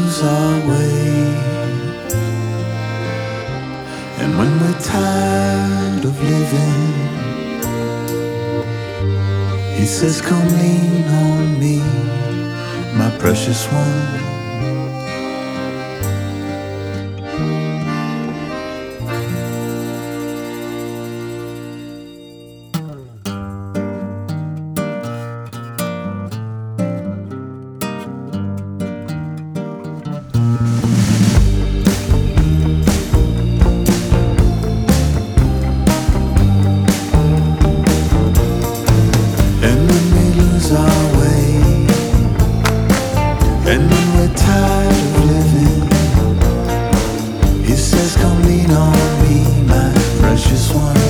lose our way, and when we're tired of living, he says, come lean on me, my precious one. And when we're tired of living, he says, come lean on me, my precious one.